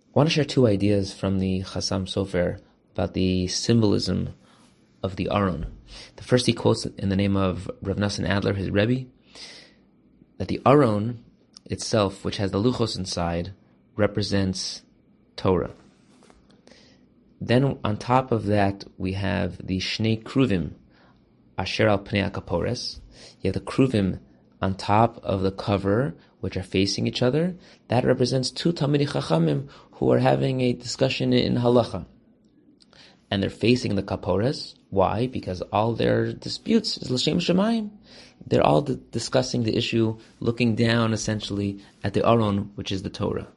I want to share two ideas from the Chassam Sofer about the symbolism of the Aron. The first he quotes in the name of Rav Nosson Adler, his Rebbe, that the Aron itself, which has the Luchos inside, represents Torah. Then on top of that, we have the Shnei Kruvim, Asher al Pnei HaKapores. You have the Kruvim on top of the cover, which are facing each other. That represents two Talmidei Chachamim who are having a discussion in Halacha. And they're facing the Kapores. Why? Because all their disputes is L'Shem Shemayim. They're all discussing the issue, looking down essentially at the Aron, which is the Torah.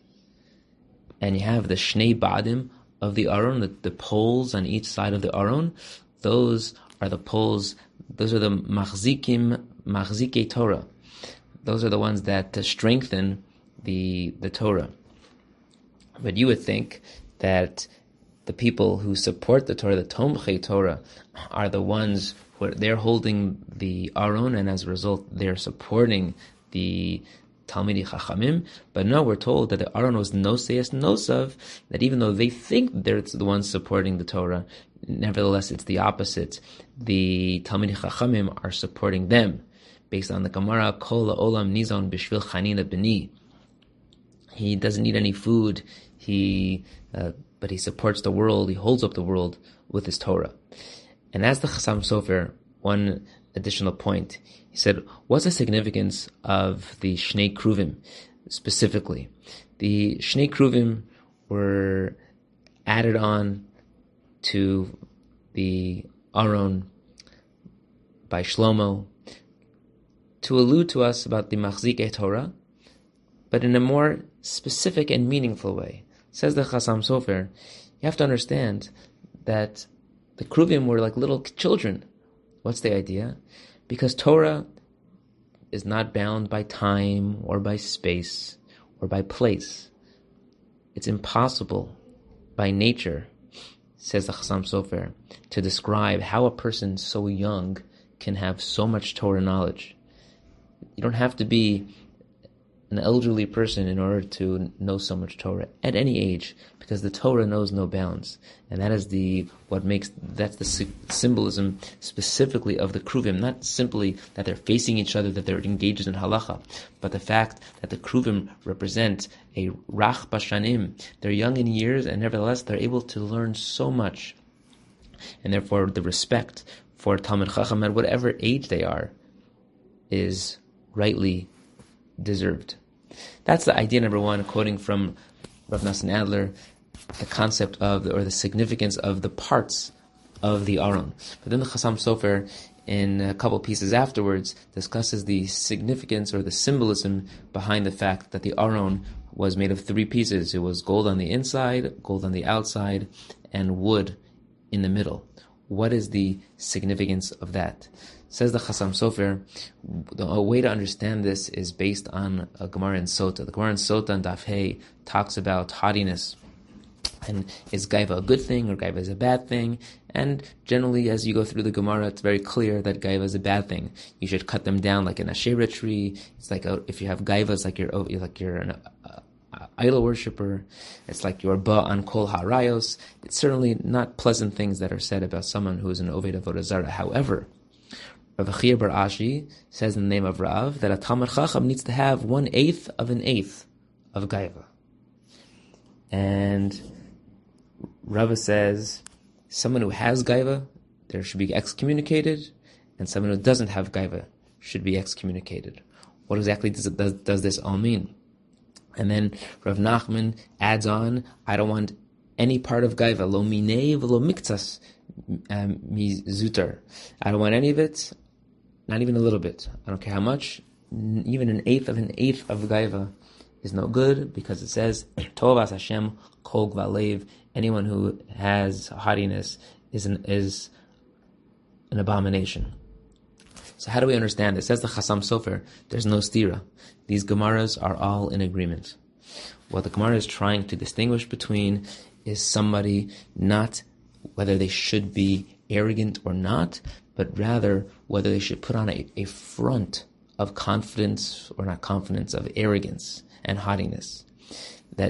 And you have the Shnei Badim of the Aron, the poles on each side of the Aron. Those are the poles, those are the Machzikei Torah. Those are the ones that strengthen the Torah. But you would think that the people who support the Torah, the Tomchei Torah, are the ones who they're holding the Aron, and as a result, they're supporting the Talmidei Chachamim. But no, we're told that the Aron was Noseis Nosav, that even though they think they're the ones supporting the Torah, nevertheless, it's the opposite. The Talmidei Chachamim are supporting them, based on the Gemara, Kol Olam Nizon Bishvil Chanina B'ni. He doesn't need any food, but he supports the world, he holds up the world with his Torah. And as the Chassam Sofer, one additional point, he said, what's the significance of the Shnei Kruvim specifically? The Shnei Kruvim were added on to the Aron by Shlomo to allude to us about the Machzikei Torah, but in a more specific and meaningful way. Says the Chassam Sofer, you have to understand that the Kruvim were like little children. What's the idea? Because Torah is not bound by time or by space or by place. It's impossible by nature, says the Chassam Sofer, to describe how a person so young can have so much Torah knowledge. You don't have to be an elderly person in order to know so much Torah at any age, because the Torah knows no bounds, and that is that's the symbolism specifically of the Kruvim. Not simply that they're facing each other, that they're engaged in halacha, but the fact that the Kruvim represent a rach bashanim. They're young in years, and nevertheless they're able to learn so much, and therefore the respect for Talmid Chacham at whatever age they are is rightly deserved. That's the idea number one, quoting from Rav Nosson Adler, the concept of, or the significance of the parts of the Aron. But then the Chassam Sofer, in a couple pieces afterwards, discusses the significance or the symbolism behind the fact that the Aron was made of three pieces. It was gold on the inside, gold on the outside, and wood in the middle. What is the significance of that? Says the Chassam Sofer, a way to understand this is based on a Gemara in Sota. The Gemara in Sota and Daf Hey talks about haughtiness. And is Gaiva a good thing or Gaiva is a bad thing? And generally, as you go through the Gemara, it's very clear that Gaiva is a bad thing. You should cut them down like an Asherah tree. It's like if you have Gaiva, it's like you're an idol worshiper. It's like you're ba on kol harayos. It's certainly not pleasant things that are said about someone who is an Oved Avodah Zarah. However, Rav Achia bar Ashi says in the name of Rav that a Talmid Chacham needs to have 1/8 of an eighth of Gaiva. And Rava says someone who has Gaiva, there should be excommunicated, and someone who doesn't have Gaiva should be excommunicated. What exactly does this all mean? And then Rav Nachman adds on, I don't want any part of Gaiva, lo minei v'lo miktsas mi zutar. I don't want any of it, not even a little bit. I don't care how much, even an eighth of Gaiva is no good, because it says, Tov as Hashem kol gvalev. Anyone who has haughtiness is an abomination. So how do we understand this? Says the Chassam Sofer, there's no stira. These Gemaras are all in agreement. What the Gemara is trying to distinguish between is somebody not whether they should be arrogant or not, but rather whether they should put on a front of confidence or not confidence, of arrogance and haughtiness. That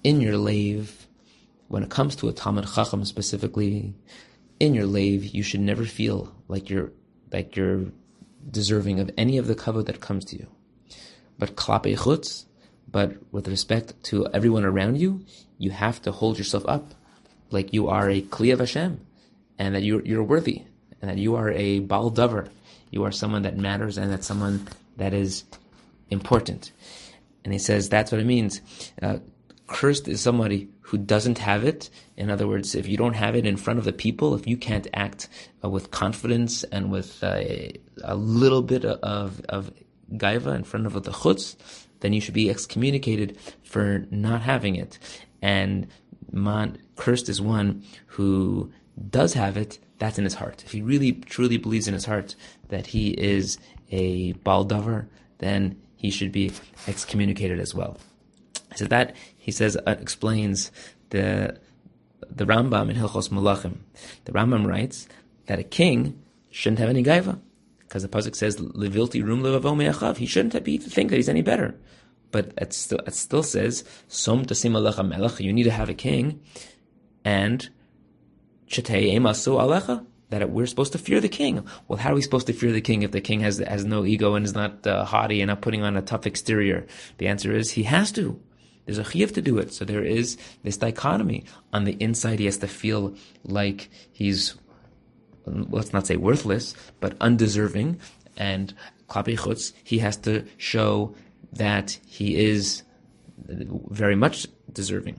in your lave, when it comes to a Talmid Chacham specifically, in your lave, you should never feel like you're deserving of any of the kavod that comes to you. But klapei chutz, but with respect to everyone around you, you have to hold yourself up like you are a kli of Hashem, and that you're worthy, and that you are a bal davar. You are someone that matters, and that's someone that is important. And he says that's what it means. Cursed is somebody who doesn't have it. In other words, if you don't have it in front of the people, if you can't act with confidence and with a little bit of gaiva in front of the chutz, then you should be excommunicated for not having it. And cursed is one who does have it. That's in his heart. If he really truly believes in his heart that he is a bal davar, then he should be excommunicated as well. So that, he says, explains the Rambam in Hilchos Malachim. The Rambam writes that a king shouldn't have any gaiva, because the pasuk says, "Levilti rum levavo me'achav." He shouldn't think that he's any better. But it still says, "Som tasim alecha melech." You need to have a king, and "Chetei emasu alecha." That we're supposed to fear the king. Well, how are we supposed to fear the king if the king has no ego and is not haughty and not putting on a tough exterior? The answer is he has to. There's a chiyuv to do it. So there is this dichotomy. On the inside, he has to feel like he's, let's not say worthless, but undeserving. And klapei chutz, he has to show that he is very much deserving.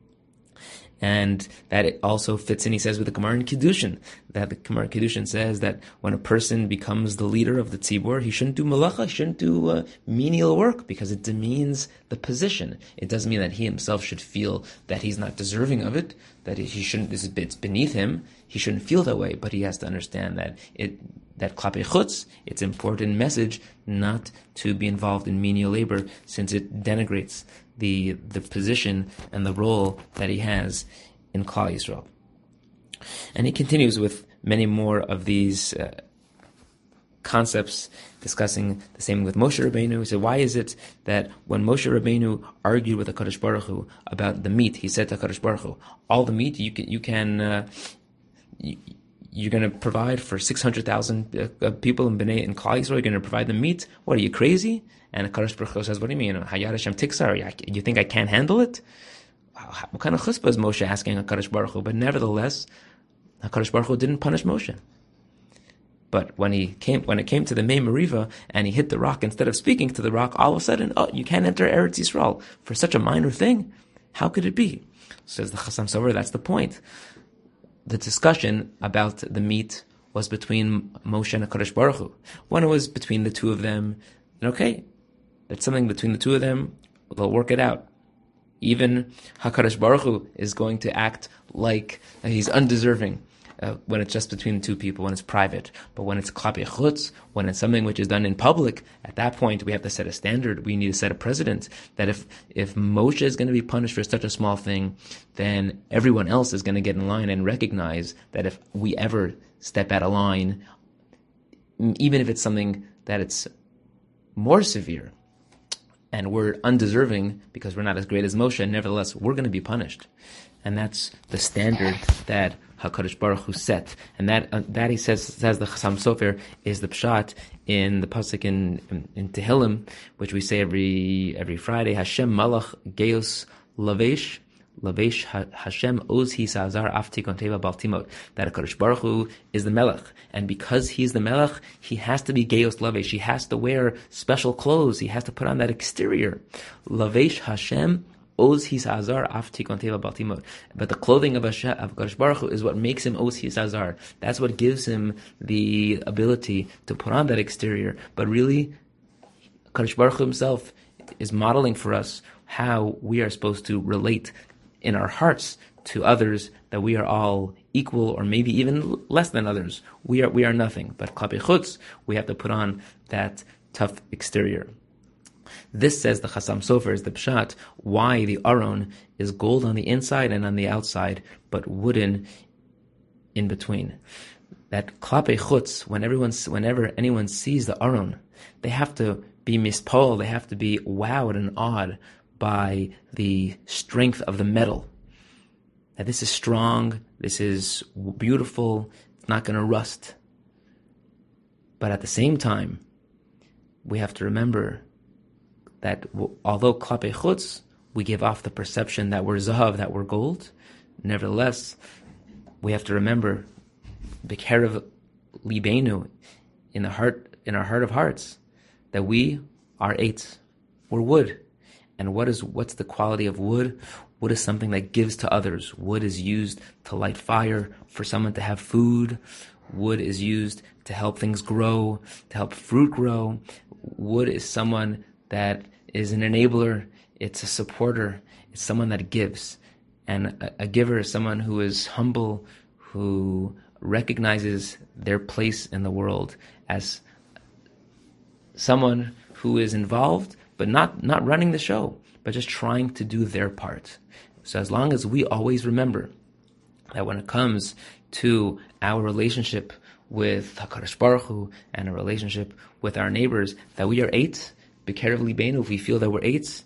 And that it also fits in, he says, with the Gemara in Kiddushin, that the Gemara in Kiddushin says that when a person becomes the leader of the tzibur, he shouldn't do malacha, he shouldn't do menial work, because it demeans the position. It doesn't mean that he himself should feel that he's not deserving of it, that he shouldn't, it's beneath him. He shouldn't feel that way, but he has to understand that that klapei chutz, it's an important message not to be involved in menial labor, since it denigrates the position and the role that he has in Klal Yisrael. And he continues with many more of these concepts, discussing the same with Moshe Rabbeinu. He said, why is it that when Moshe Rabbeinu argued with HaKadosh Baruch Hu about the meat, he said to HaKadosh Baruch Hu, all the meat you're going to provide for 600,000 people in Klal Yisrael, you're going to provide them meat? What, are you crazy? And HaKadosh Baruch Hu says, what do you mean? Hayar Hashem Tiksar, you think I can't handle it? What kind of chutzpah is Moshe asking HaKadosh Baruch Hu? But nevertheless, HaKadosh Baruch Hu didn't punish Moshe. But when it came to the Mei Meriva and he hit the rock, instead of speaking to the rock, all of a sudden, you can't enter Eretz Yisrael for such a minor thing. How could it be? Says the Chassam Sofer, that's the point. The discussion about the meat was between Moshe and HaKadosh Baruch Hu. When it was between the two of them, okay, that's something between the two of them, they'll work it out. Even HaKadosh Baruch Hu is going to act like he's undeserving when it's just between the two people, when it's private. But when it's klapei chutz, when it's something which is done in public, at that point we have to set a standard. We need to set a precedent that if Moshe is going to be punished for such a small thing, then everyone else is going to get in line and recognize that if we ever step out of line, even if it's something that it's more severe, and we're undeserving because we're not as great as Moshe, nevertheless, we're going to be punished. And that's the standard that HaKadosh Baruch Hu set. And that he says the Chassam Sofer, is the pshat in the pasuk in Tehillim, which we say every Friday, Hashem Malach Geos Lavesh Hashem Oz Hi Sazar Aftikon Teva Baltimot, that HaKadosh Baruch Hu is the Melech, and because he's the Melech, he has to be Geos Lavesh. He has to wear special clothes. He has to put on that exterior. Lavesh Hashem Oz Hi Sazar Aftikon Teva Baltimot. But the clothing of HaKadosh Baruch Hu is what makes him Oz Hi Sazar. That's what gives him the ability to put on that exterior. But really, HaKadosh Baruch Hu himself is modeling for us how we are supposed to relate in our hearts to others, that we are all equal or maybe even less than others. We are nothing. But klapei chutz, we have to put on that tough exterior. This, says the Chassam Sofer, is the pshat why the aron is gold on the inside and on the outside, but wooden in between. That klapei chutz, whenever anyone sees the aron, they have to be mispol, they have to be wowed and awed by the strength of the metal. That this is strong, this is beautiful, it's not going to rust. But at the same time, we have to remember that although klape chutz, we give off the perception that we're zahav, that we're gold, nevertheless, we have to remember b'kerev libenu, in our heart of hearts, that we are eitz, we're wood. And what's the quality of wood? Wood is something that gives to others. Wood is used to light fire, for someone to have food. Wood is used to help things grow, to help fruit grow. Wood is someone that is an enabler. It's a supporter. It's someone that gives. And a giver is someone who is humble, who recognizes their place in the world as someone who is involved, but not running the show, but just trying to do their part. So as long as we always remember that when it comes to our relationship with HaKadosh Baruch Hu and a relationship with our neighbors, that we are eitz, b'kerev libenu, if we feel that we're eitz,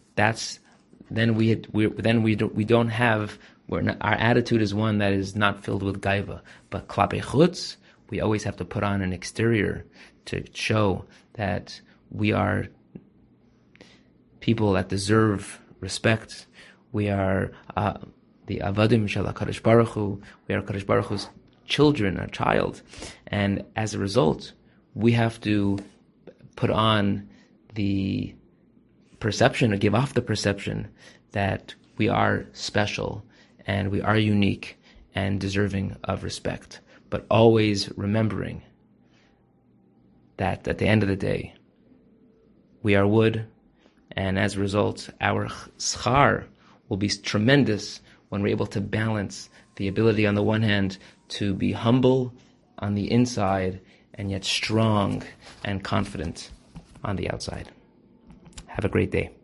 our attitude is one that is not filled with gaiva. But klape chutz, we always have to put on an exterior to show that we are people that deserve respect. We are the avadim shel HaKadosh Baruch Hu. We are HaKadosh Baruch Hu's children, a child. And as a result, we have to put on the perception, or give off the perception, that we are special and we are unique and deserving of respect. But always remembering that at the end of the day, we are wood, and as a result, our schar will be tremendous when we're able to balance the ability on the one hand to be humble on the inside and yet strong and confident on the outside. Have a great day.